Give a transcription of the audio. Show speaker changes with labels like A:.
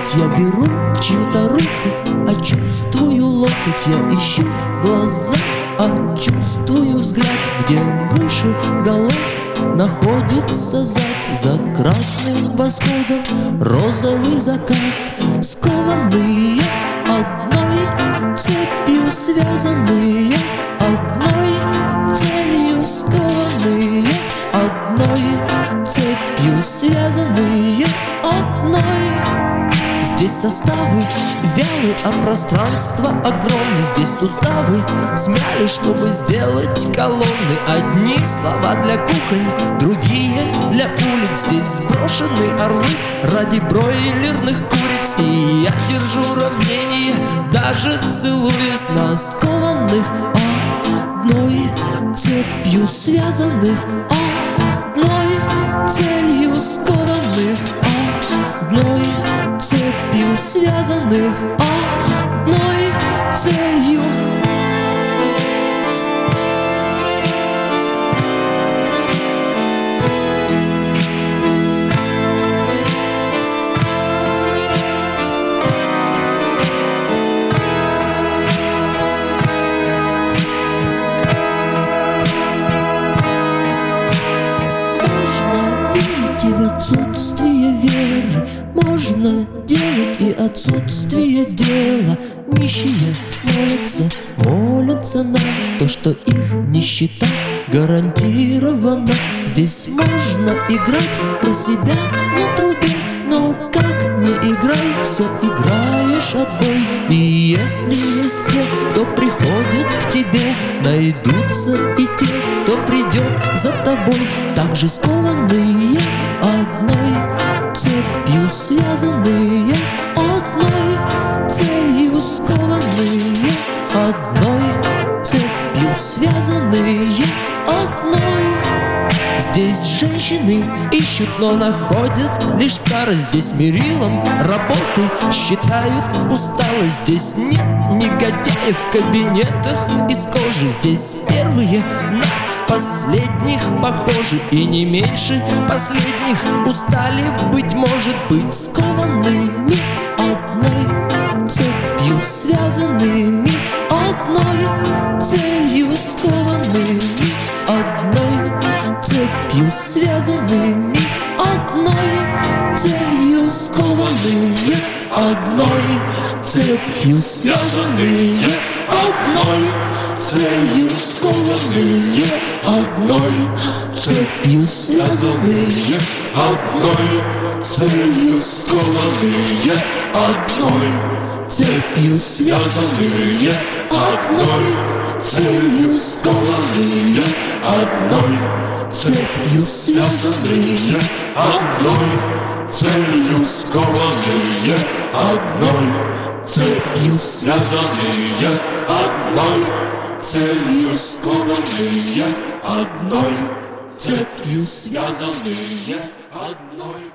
A: локоть, я беру чью-то руку, а чувствую локоть, я ищу глаза, а чувствую взгляд, где выше голов находится зад. За красным восходом розовый закат, скованные одной цепью, связанные одной целью, скованные одной цепью, связанные одной. Здесь составы вялы, а пространство огромное. Здесь суставы смяли, чтобы сделать колонны. Одни слова для кухонь, другие для улиц. Здесь сброшены орлы ради бройлерных куриц. И я держу равнение, даже целуясь на скованных одной цепью, связанных одной целью, скованных одной цепью, связанных одной целью. В отсутствие веры можно делать и отсутствие дела. Нищие молятся на то, что их нищета гарантирована. Здесь можно играть про себя на трубе, но как не играй, все играешь отбой. И если есть те, кто приходит к тебе, найдутся и те, кто придет за тобой. Также скованные одной цепью, связанные одной целью, скованные одной цепью, связанные одной. Здесь женщины ищут, но находят лишь старость. Здесь мерилом работы считают усталость. Здесь нет негодяев в кабинетах из кожи. Здесь первые на последних похожи, и не меньше последних устали, быть может, быть скованными одной цепью, связанными одной целью, скованными одной цепью, связанными одной целью, скованные одной цепью, связанные одной целью, скованные одной цепью, связанные одной целью, скованные одной цепью, связанные одной целью, скованные одной цепью, связанные одной целью, скованные одной цепью, связанные одной целью, скованные одной цепью, связанные одной